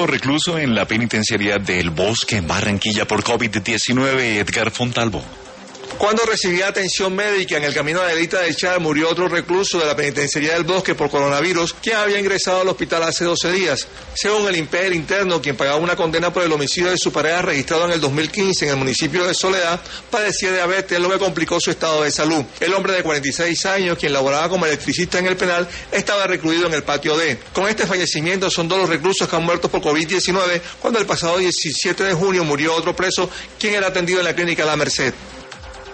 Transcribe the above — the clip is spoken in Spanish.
Recluso en la penitenciaría del Bosque en Barranquilla por COVID-19, Edgar Fontalvo. Cuando recibía atención médica en el camino a la Delita del Char, murió otro recluso de la penitenciaría del Bosque por coronavirus, quien había ingresado al hospital hace 12 días. Según el INPER interno, quien pagaba una condena por el homicidio de su pareja registrado en el 2015 en el municipio de Soledad, padecía diabetes, lo que complicó su estado de salud. El hombre de 46 años, quien laboraba como electricista en el penal, estaba recluido en el patio D. Con este fallecimiento son 2 los reclusos que han muerto por COVID-19, cuando el pasado 17 de junio murió otro preso, quien era atendido en la clínica La Merced.